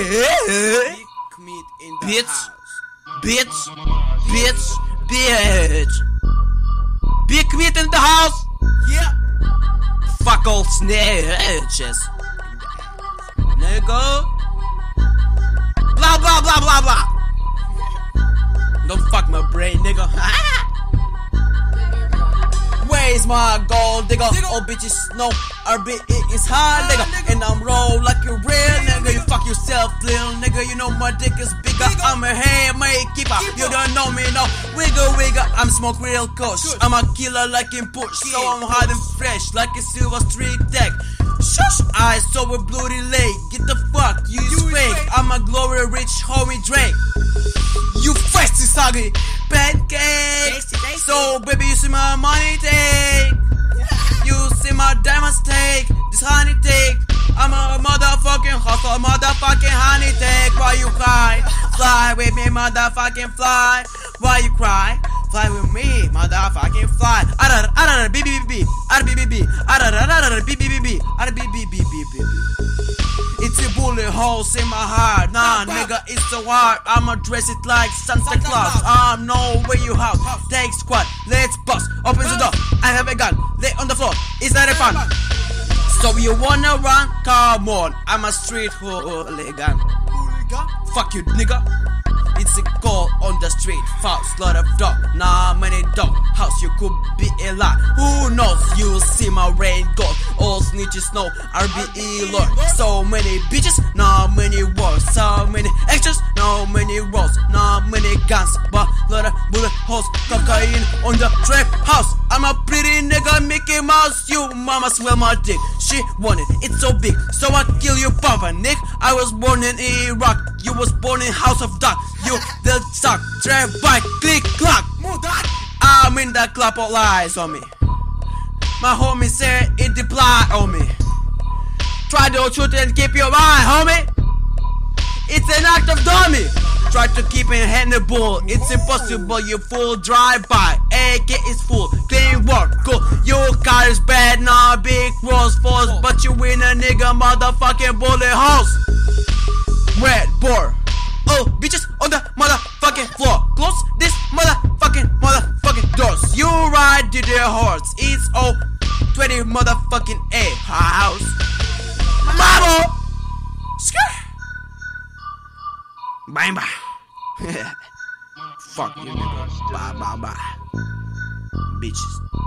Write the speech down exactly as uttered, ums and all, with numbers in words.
Big Meat in the Bitch. house. Bitch, bitch, bitch. Big Meat in the house. Yeah. Fuck all snitches. Nigga. Blah blah blah blah blah. Don't fuck my brain, nigga. Where's my gold, nigga? All bitches know R B E is hard, nigga. And I'm roll like a real nigga. You fuck yourself, little nigga. You know my dick is bigger. I'm a handmade keeper. You don't know me, no. Wiggle, wiggle. I'm smoke real kush. I'm a killer like in push. So I'm hard and fresh like a silver street deck. Shush, I saw a bloody leg. Get the fuck, you is fake. I'm a glory rich homie Drake. You feisty saggy pancake. So baby, you see my money take. You see my diamonds take. This honey take. I'm a motherfucking hustle, motherfucking honey take. Why you cry? Fly with me, motherfucking fly. Why you cry? Fly with me, motherfucking fly. Arr arr b b b arr b b b arr arr b b b b arr b b b b b. It's a bullet holes in my heart. Nah, nigga, it's so hard. I'ma dress it like Santa Claus. I'm know where you house. Take squad, let's bust. Open the door. I have a gun. Lay on the floor. Is that a fun? So you wanna run? Come on. I'm a street hooligan. Fuck you, nigga. It's a call on the street. Faust, lot of dog. Nah, many dog. House, you could be a lot. Who knows? You'll see my rain gold. All snitches know R B E Lord. So many bitches, not many words. So many extras, not many roads. Not many guns, but lot of bullet holes. Cocaine on the trap house. I'm a pretty nigga, Mickey Mouse. You mama smell my dick. She want it, it's so big. So I kill you, Papa Nick. I was born in Iraq. You was born in House of Dark. You the suck, trap bike, click clock. I'm in the club, all eyes on me. My homie said it deploy on me. Try to shoot and keep your eye, homie. It's an act of dummy. Try to keep it handable. It's impossible, you full drive-by. A K is full, clean work, cool. Your car is bad, not big rolls falls, but you win a nigga motherfucking bullet holes. Red boar. Oh, bitches on the motherfucking floor. Close this motherfucking motherfucking doors. You ride to the horse. It's all twenty motherfucking A house. Mama. Skirt. Bye bye. Fuck you, nigga. Bye bye bye. Bitches.